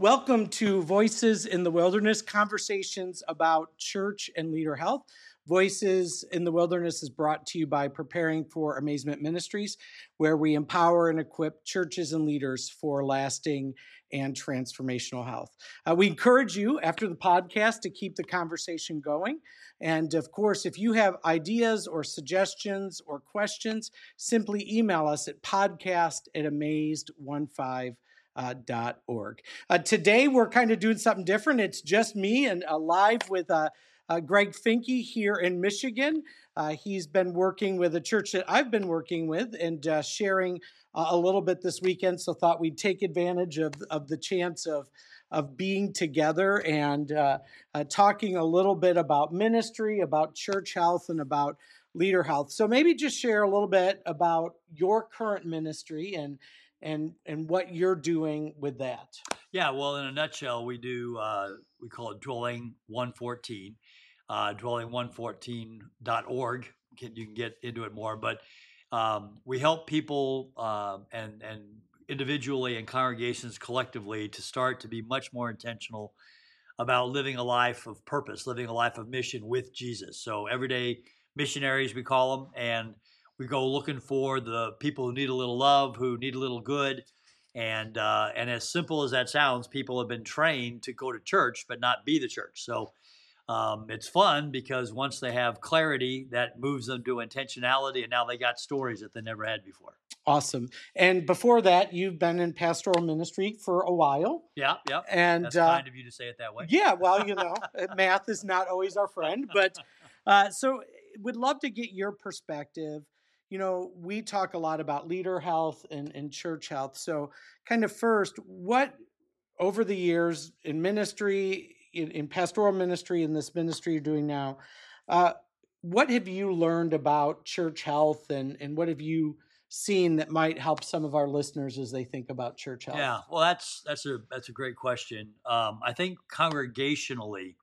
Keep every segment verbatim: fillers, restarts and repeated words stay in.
Welcome to Voices in the Wilderness, conversations about church and leader health. Voices in the Wilderness is brought to you by Preparing for Amazement Ministries, where we empower and equip churches and leaders for lasting and transformational health. Uh, we encourage you after the podcast to keep the conversation going. And of course, if you have ideas or suggestions or questions, simply email us at podcast at amazed fifteen Uh, dot org. Uh, today, we're kind of doing something different. It's just me and uh, live with uh, uh, Greg Finke here in Michigan. Uh, he's been working with a church that I've been working with and uh, sharing uh, a little bit this weekend. So thought we'd take advantage of, of the chance of, of being together and uh, uh, talking a little bit about ministry, about church health, and about leader health. So maybe just share a little bit about your current ministry and and and what you're doing with that. Yeah, well, in a nutshell, we do, uh, we call it Dwelling one fourteen, uh, dwelling one fourteen dot org. Can, you can get into it more, but um, we help people uh, and, and individually and congregations collectively to start to be much more intentional about living a life of purpose, living a life of mission with Jesus. So everyday missionaries, we call them, and we go looking for the people who need a little love, who need a little good. And uh, and as simple as that sounds, people have been trained to go to church, but not be the church. So um, it's fun because once they have clarity, that moves them to intentionality. And now they got stories that they never had before. Awesome. And before that, you've been in pastoral ministry for a while. Yeah, yeah. And that's uh, kind of you to say it that way. Yeah, well, you know, math is not always our friend. But uh, so would love to get your perspective. You know, we talk a lot about leader health and, and church health. So kind of first, what over the years in ministry, in, in pastoral ministry, in this ministry you're doing now, uh, what have you learned about church health and, and what have you seen that might help some of our listeners as they think about church health? Yeah, well, that's that's a that's a great question. Um, I think congregationally,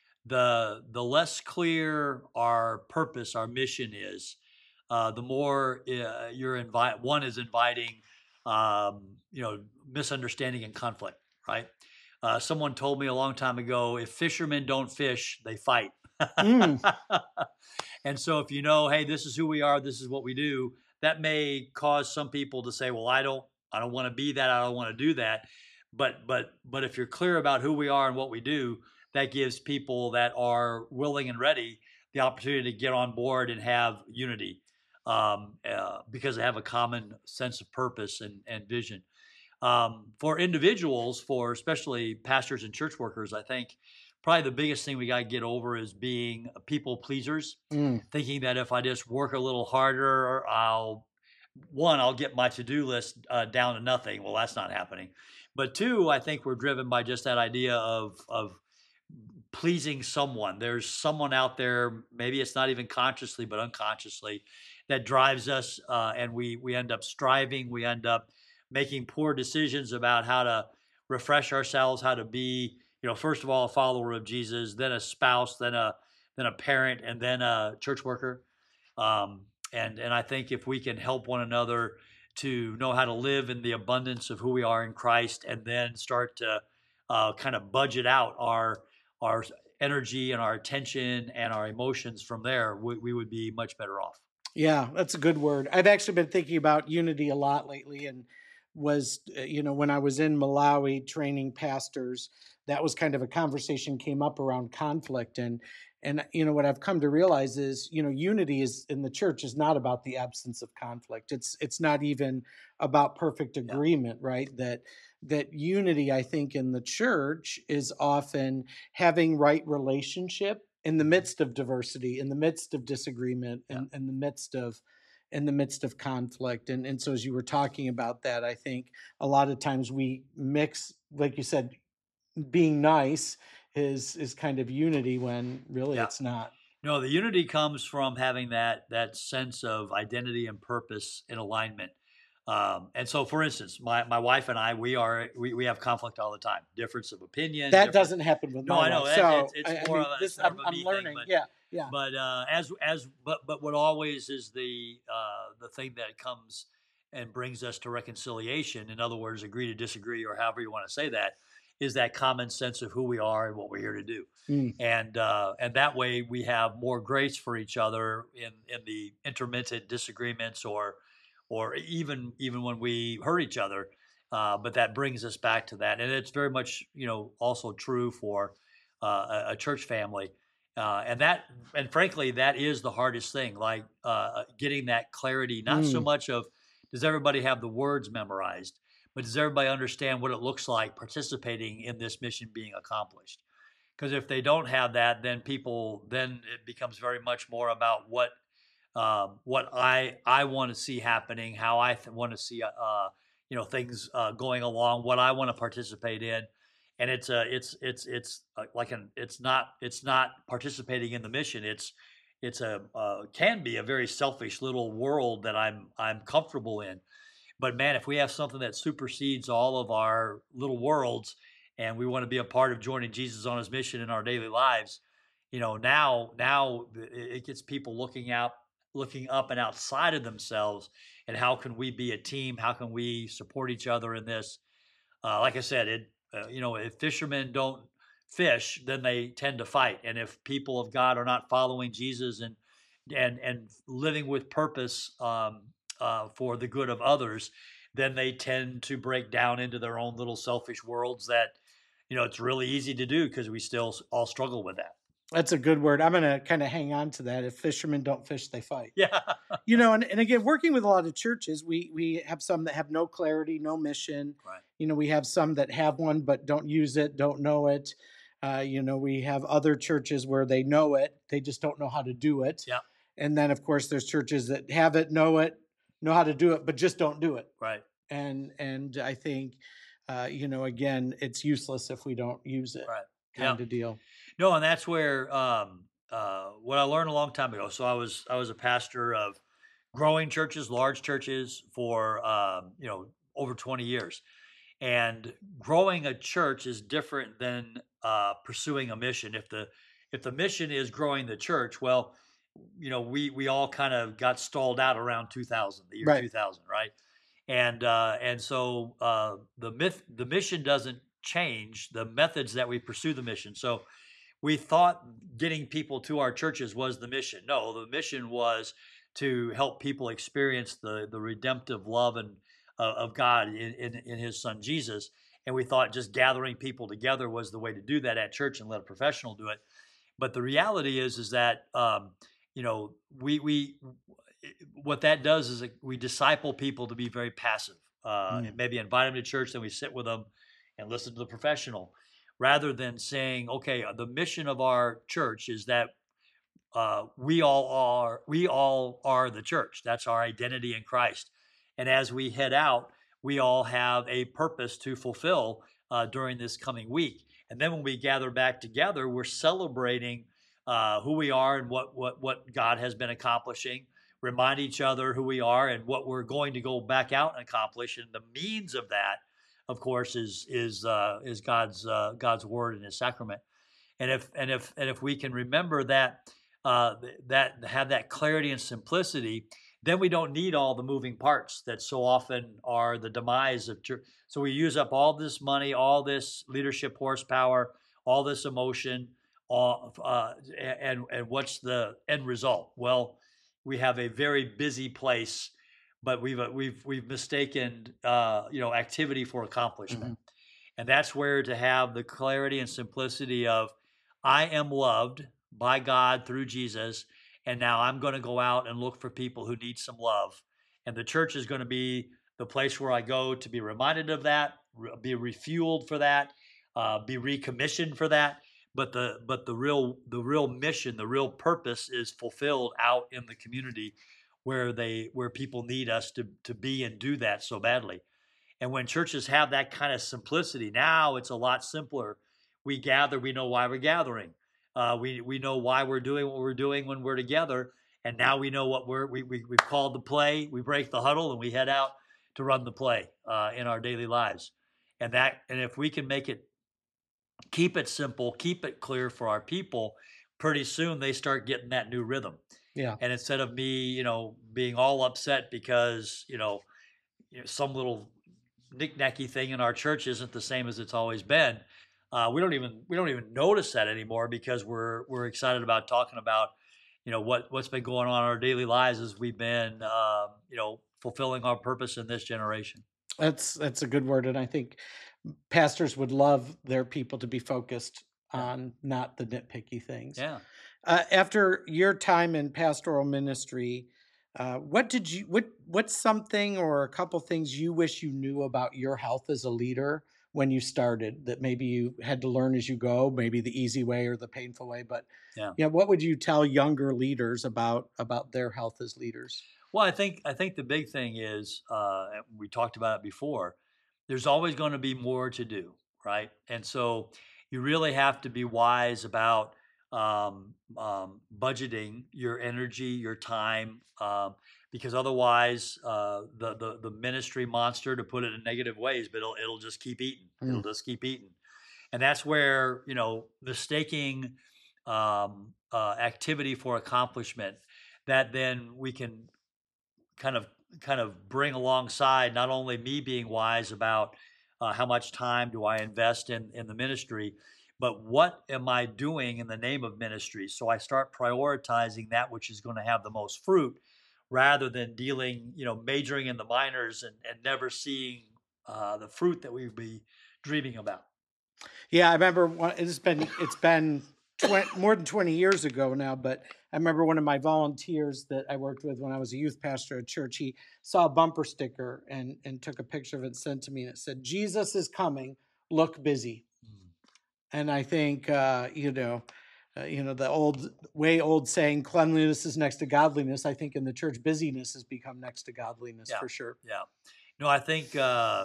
the the less clear our purpose, our mission is, uh, the more uh, you're invite. One is inviting, um, you know, misunderstanding and conflict. Right? Uh, someone told me a long time ago, if fishermen don't fish, they fight. Mm. And so, if you know, hey, this is who we are, this is what we do, that may cause some people to say, well, I don't, I don't want to be that, I don't want to do that. But but but if you're clear about who we are and what we do, that gives people that are willing and ready the opportunity to get on board and have unity um, uh, because they have a common sense of purpose and, and vision. Um, for individuals, for especially pastors and church workers, I think probably the biggest thing we got to get over is being people pleasers, mm. thinking that if I just work a little harder, I'll, one, I'll get my to-do list uh, down to nothing. Well, that's not happening. But two, I think we're driven by just that idea of, of pleasing someone. There's someone out there, maybe it's not even consciously, but unconsciously, that drives us, uh, and we we end up striving, we end up making poor decisions about how to refresh ourselves, how to be, you know, first of all, a follower of Jesus, then a spouse, then a then a parent, and then a church worker. Um, and and I think if we can help one another to know how to live in the abundance of who we are in Christ, and then start to uh, kind of budget out our our energy and our attention and our emotions from there, we, we would be much better off. Yeah, that's a good word. I've actually been thinking about unity a lot lately, and was, you know, when I was in Malawi training pastors, that was kind of a conversation came up around conflict. And, and, you know, what I've come to realize is, you know, unity is in the church is not about the absence of conflict. It's, it's not even about perfect agreement, yeah. right? That, that unity, I think, in the church is often having right relationship in the midst of diversity, in the midst of disagreement, yeah. in, in the midst of, in the midst of conflict. And, and so as you were talking about that, I think a lot of times we mix, like you said, being nice is is kind of unity when really yeah. it's not. No, the unity comes from having that that sense of identity and purpose in alignment. Um, and so, for instance, my, my wife and I, we are we, we have conflict all the time, difference of opinion. That difference... doesn't happen with no, my I know. wife. So it's, it's, it's I, more I mean, of a, this, I'm, I'm, I'm learning. Thing, but, yeah, yeah. But uh, as as but but what always is the uh, the thing that comes and brings us to reconciliation. In other words, agree to disagree, or however you want to say that, is that common sense of who we are and what we're here to do. Mm. And uh, and that way we have more grace for each other in in the intermittent disagreements, or or even even when we hurt each other. Uh, but that brings us back to that, and it's very much, you know, also true for uh, a, a church family. Uh, and that, and frankly, that is the hardest thing. Like uh, getting that clarity, not so Mm. much of does everybody have the words memorized, but does everybody understand what it looks like participating in this mission being accomplished? Because if they don't have that, then people, then it becomes very much more about what um, what I I want to see happening, how I th- want to see uh, you know, things uh, going along, what I want to participate in, and it's a it's it's it's uh, like an it's not it's not participating in the mission. It's it's a uh, can be a very selfish little world that I'm I'm comfortable in. But man, if we have something that supersedes all of our little worlds, and we want to be a part of joining Jesus on his mission in our daily lives, you know, now now it gets people looking out, looking up and outside of themselves, and how can we be a team? How can we support each other in this? Uh, like I said, it uh, you know, if fishermen don't fish, then they tend to fight, and if people of God are not following Jesus and and and living with purpose um, uh, for the good of others, then they tend to break down into their own little selfish worlds. That, you know, it's really easy to do because we still all struggle with that. That's a good word. I'm going to kind of hang on to that. If fishermen don't fish, they fight. Yeah. You know, and, and again, working with a lot of churches, we we have some that have no clarity, no mission. Right. You know, we have some that have one but don't use it, don't know it. Uh, you know, we have other churches where they know it, they just don't know how to do it. Yeah. And then, of course, there's churches that have it, know it, know how to do it, but just don't do it. Right. And and I think, uh, you know, again, it's useless if we don't use it. Right. Kind Yeah. of deal. No, and that's where um, uh, what I learned a long time ago. So I was I was a pastor of growing churches, large churches, for um, you know, over twenty years. And growing a church is different than uh, pursuing a mission. If the if the mission is growing the church, well, you know, we we all kind of got stalled out around two thousand, the year Right. two thousand, right? And uh, and so uh, the myth, the mission doesn't change. The methods that we pursue the mission. So we thought getting people to our churches was the mission. No, the mission was to help people experience the the redemptive love and uh, of God in, in in His Son Jesus. And we thought just gathering people together was the way to do that at church and let a professional do it. But the reality is, is that um, you know, we we what that does is it, we disciple people to be very passive. Uh, Mm. Maybe invite them to church, then we sit with them and listen to the professional, rather than saying, okay, the mission of our church is that uh, we all are we all are the church. That's our identity in Christ. And as we head out, we all have a purpose to fulfill uh, during this coming week. And then when we gather back together, we're celebrating uh, who we are and what what what God has been accomplishing. Remind each other who we are and what we're going to go back out and accomplish. And the means of that, of course, is is uh, is God's uh, God's word and His sacrament. And if and if and if we can remember that uh, that have that clarity and simplicity, then we don't need all the moving parts that so often are the demise of church. So we use up all this money, all this leadership horsepower, all this emotion, all, uh, and and what's the end result? Well, we have a very busy place, but we've uh, we've we've mistaken uh, you know, activity for accomplishment. Mm-hmm. And that's where to have the clarity and simplicity of, I am loved by God through Jesus, and now I'm going to go out and look for people who need some love. And the church is going to be the place where I go to be reminded of that, be refueled for that, uh, be recommissioned for that. But the but the real the real mission, the real purpose is fulfilled out in the community, where they where people need us to to be and do that so badly. And when churches have that kind of simplicity, now it's a lot simpler. We gather, we know why we're gathering. Uh, we we know why we're doing what we're doing when we're together, and now we know what we're we, we we've called the play. We break the huddle and we head out to run the play uh, in our daily lives. And that and if we can make it, keep it simple, keep it clear for our people, pretty soon they start getting that new rhythm. Yeah. And instead of me, you know, being all upset because, you know, you know, some little knick-knacky thing in our church isn't the same as it's always been. Uh, we don't even we don't even notice that anymore because we're we're excited about talking about, you know, what what's been going on in our daily lives as we've been, uh, you know, fulfilling our purpose in this generation. That's that's a good word, and I think pastors would love their people to be focused Yeah. on not the nitpicky things. Yeah. Uh, after your time in pastoral ministry, uh, what did you what what's something or a couple things you wish you knew about your health as a leader when you started that maybe you had to learn as you go, maybe the easy way or the painful way, but Yeah. yeah, what would you tell younger leaders about about their health as leaders? Well, I think I think the big thing is, uh, and we talked about it before. There's always going to be more to do, right? And so you really have to be wise about um, um, budgeting your energy, your time, um, because otherwise, uh, the, the the ministry monster, to put it in negative ways, but it'll it'll just keep eating. It'll Mm. just keep eating, and that's where, you know, mistaking um, uh, activity for accomplishment, that then we can kind of kind of bring alongside not only me being wise about uh, how much time do I invest in in the ministry, but what am I doing in the name of ministry? So I start prioritizing that which is going to have the most fruit, rather than dealing, you know, majoring in the minors and, and never seeing uh, the fruit that we'd be dreaming about. Yeah, I remember one, it's been it's been twenty, more than twenty years ago now, but I remember one of my volunteers that I worked with when I was a youth pastor at church. He saw a bumper sticker and and took a picture of it and sent to me, and it said, "Jesus is coming. Look busy." Mm. And I think uh, you know, uh, you know the old way old saying, "Cleanliness is next to godliness." I think in the church, busyness has become next to godliness Yeah, for sure. yeah. No, I think uh,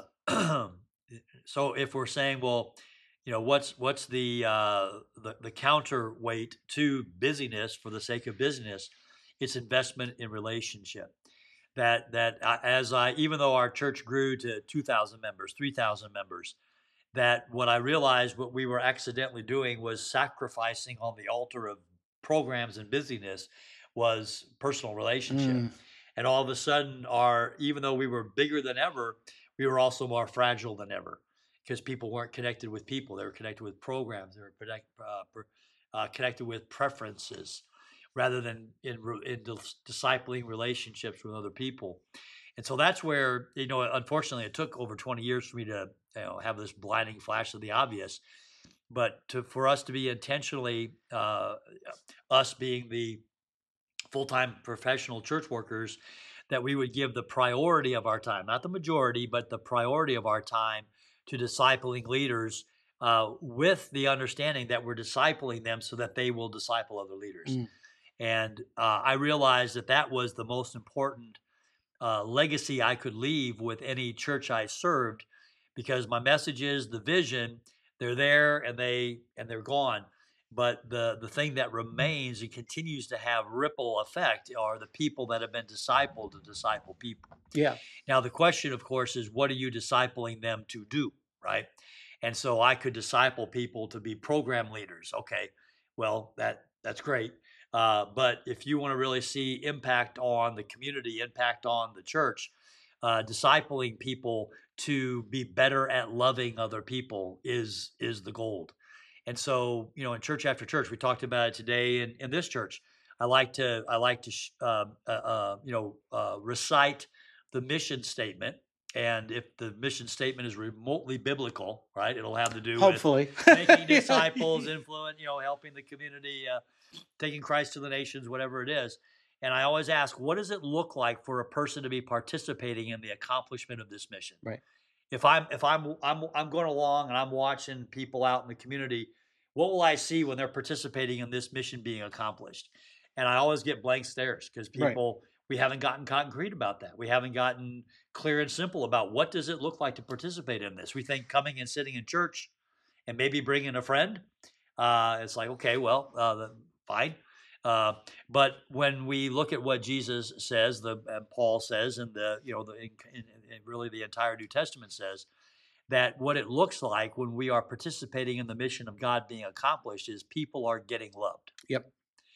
so. If we're saying, well, you know, what's what's the uh, the the counterweight to busyness for the sake of business? It's investment in relationship. That that uh, as I, even though our church grew to two thousand members, three thousand members, that what I realized what we were accidentally doing was sacrificing on the altar of programs and busyness was personal relationship. Mm, And all of a sudden, our, even though we were bigger than ever, we were also more fragile than ever, because people weren't connected with people. They were connected with programs. They were connect, uh, per- uh, connected with preferences, rather than in, re- in dis- discipling relationships with other people. And so that's where, you know, unfortunately, it took over twenty years for me to, you know, have this blinding flash of the obvious. But to, for us to be intentionally, uh, us being the full-time professional church workers, that we would give the priority of our time, not the majority, but the priority of our time to discipling leaders, uh, with the understanding that we're discipling them so that they will disciple other leaders. mm. And uh, I realized that that was the most important uh, legacy I could leave with any church I served, because my messages, the vision, they're there and they and they're gone. But the the thing that remains and continues to have ripple effect are the people that have been discipled to disciple people. Yeah. Now the question, of course, is what are you discipling them to do, right? And so I could disciple people to be program leaders. Okay, well that that's great. Uh, but if you want to really see impact on the community, impact on the church, uh, discipling people to be better at loving other people is is the gold. And so, you know, in church after church, we talked about it today in, in this church. I like to I like to sh- uh, uh, uh, you know uh, recite the mission statement. And if the mission statement is remotely biblical, right, it'll have to do with Hopefully. making disciples, influence, you know, helping the community, uh, taking Christ to the nations, whatever it is. And I always ask, what does it look like for a person to be participating in the accomplishment of this mission? Right. If I'm if I'm I'm I'm going along and I'm watching people out in the community, what will I see when they're participating in this mission being accomplished? And I always get blank stares, because Right. people, we haven't gotten concrete about that. We haven't gotten clear and simple about what does it look like to participate in this. We think coming and sitting in church and maybe bringing a friend. Uh, it's like, okay, well, uh, fine. Uh, but when we look at what Jesus says, the uh, Paul says, and the you know the in, in, in really the entire New Testament says, that what it looks like when we are participating in the mission of God being accomplished is people are getting loved. Yep.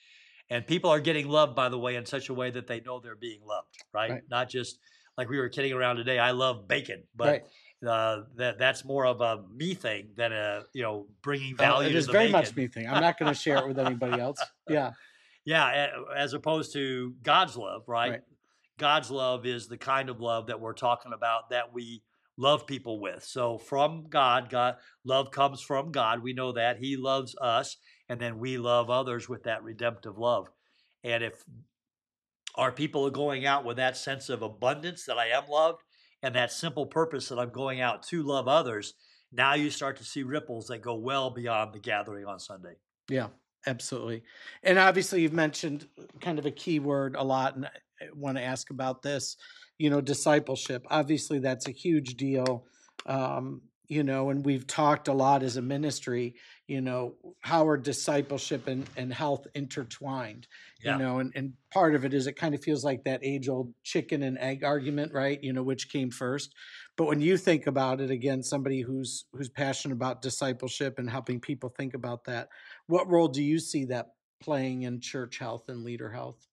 And people are getting loved, by the way, in such a way that they know they're being loved, right? Right. Not just like we were kidding around today. I love bacon, but Right. Uh, that that's more of a me thing than a, you know, bringing Oh, it value to is the very much making. me thing. I'm not going to share it with anybody else. Yeah, Yeah, a- as opposed to God's love, right? right. God's love is the kind of love that we're talking about, that we love people with. So from God, God love comes from God. We know that He loves us, and then we love others with that redemptive love. And if our people are going out with that sense of abundance, that I am loved, and that simple purpose that I'm going out to love others, now you start to see ripples that go well beyond the gathering on Sunday. Yeah, absolutely. And obviously, you've mentioned kind of a key word a lot, and I want to ask about this. You know, discipleship. Obviously, that's a huge deal. Um, you know, and we've talked a lot as a ministry. You know, how are discipleship and, and health intertwined? You Yeah. know, and, and part of it is it kind of feels like that age old chicken and egg argument, right? You know, which came first. But when you think about it, again, somebody who's who's passionate about discipleship and helping people think about that, what role do you see that playing in church health and leader health?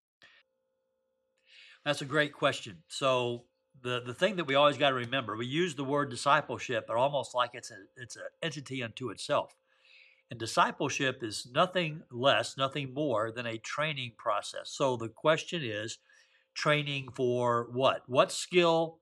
That's a great question. So the the thing that we always got to remember, we use the word discipleship, but almost like it's a it's an entity unto itself. And discipleship is nothing less, nothing more than a training process. So the question is, training for what? What skill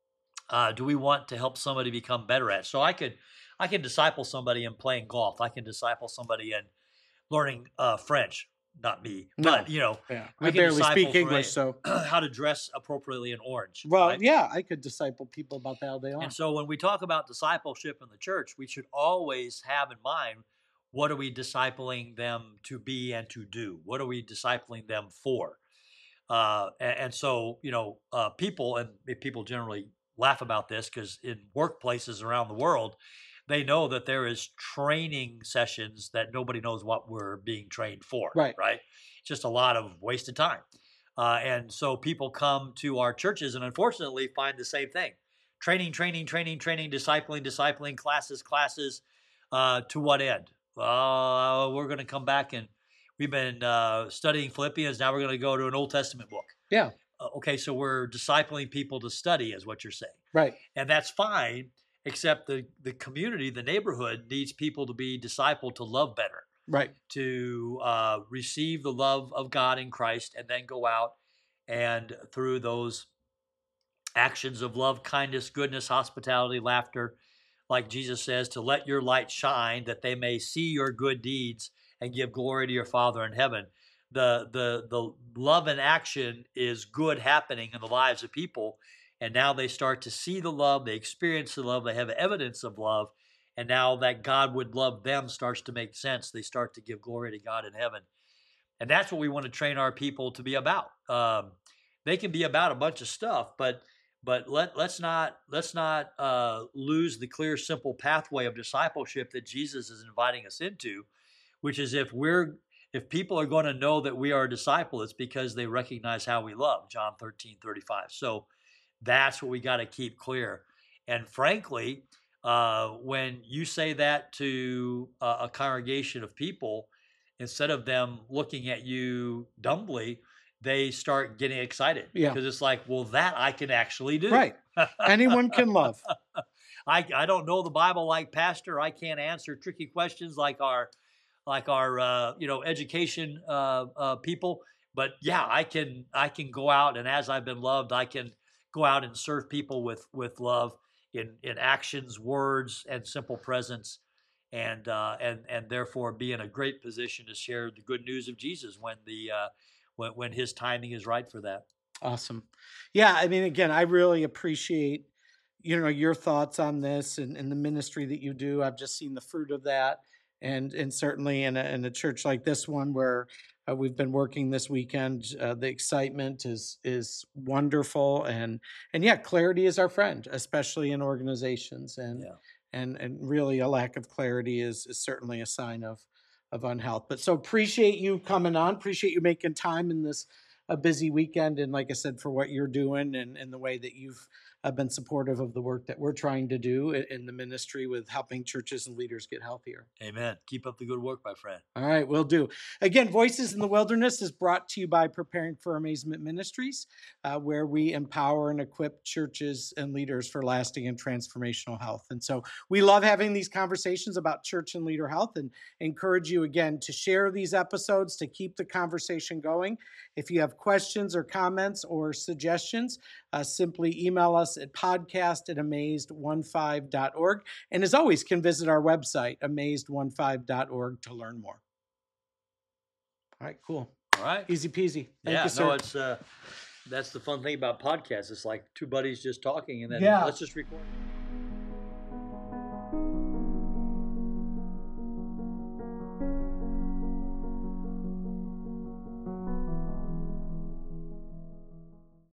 uh, do we want to help somebody become better at? So I could I can disciple somebody in playing golf. I can disciple somebody in learning uh, French. Not me, but No. you know, Yeah. I we can barely disciple speak for English, a, so how to dress appropriately in orange, well, right? yeah, I could disciple people about that all day And long. so when we talk about discipleship in the church, we should always have in mind, what are we discipling them to be and to do? What are we discipling them for? Uh, and, and so, you know, uh, people, and people generally laugh about this because in workplaces around the world, they know that there is training sessions that nobody knows what we're being trained for, Right. right? It's just a lot of wasted time. Uh, and so people come to our churches and unfortunately find the same thing: training, training, training, training, discipling, discipling, classes, classes. Uh, to what end? Uh, we're going to come back and we've been uh, studying Philippians. Now we're going to go to an Old Testament book. Yeah. Uh, okay, so we're discipling people to study, is what you're saying. Right. And that's fine, except the, the community, the neighborhood needs people to be discipled to love better, Right. to uh, receive the love of God in Christ, and then go out and through those actions of love, kindness, goodness, hospitality, laughter, like Jesus says, to let your light shine that they may see your good deeds and give glory to your Father in heaven. The the the love in action is good happening in the lives of people, and now they start to see the love, they experience the love, they have evidence of love, and now that God would love them starts to make sense. They start to give glory to God in heaven, and that's what we want to train our people to be about. Um, they can be about a bunch of stuff, but but let let's not let's not uh, lose the clear, simple pathway of discipleship that Jesus is inviting us into, which is if we're if people are going to know that we are a disciple, it's because they recognize how we love. John thirteen thirty five. So that's what we got to keep clear. And frankly, uh, when you say that to a, a congregation of people, instead of them looking at you dumbly, they start getting excited Yeah. because it's like, well, that I can actually do. Right. Anyone can love. I, I don't know the Bible like Pastor. I can't answer tricky questions like our like our uh, you know education uh, uh, people. But yeah, I can I can go out, and as I've been loved, I can go out and serve people with with love in in actions, words, and simple presence, and uh, and and therefore be in a great position to share the good news of Jesus when the uh, when when His timing is right for that. Awesome. Yeah, I mean, again, I really appreciate, you know, your thoughts on this and, and the ministry that you do. I've just seen the fruit of that, and and certainly in a, in a church like this one where uh, we've been working this weekend, uh, the excitement is is wonderful, and and yeah, clarity is our friend, especially in organizations, and Yeah. and and really a lack of clarity is is certainly a sign of of unhealth. But so appreciate you coming on, appreciate you making time in this a busy weekend, and like I said, for what you're doing and, and the way that you've have been supportive of the work that we're trying to do i- in the ministry with helping churches and leaders get healthier. Amen. Keep up the good work, my friend. All right, will do. Again, Voices in the Wilderness is brought to you by Preparing for Amazement Ministries, uh, where we empower and equip churches and leaders for lasting and transformational health. And so we love having these conversations about church and leader health, and encourage you again to share these episodes to keep the conversation going. If you have questions or comments or suggestions, uh, simply email us at podcast at amazed fifteen dot org. And as always, can visit our website, amazed fifteen dot org, to learn more. All right, cool. All right. Easy peasy. Thank yeah, you, sir. no, it's uh, that's the fun thing about podcasts. It's like two buddies just talking, and then Yeah. let's just record.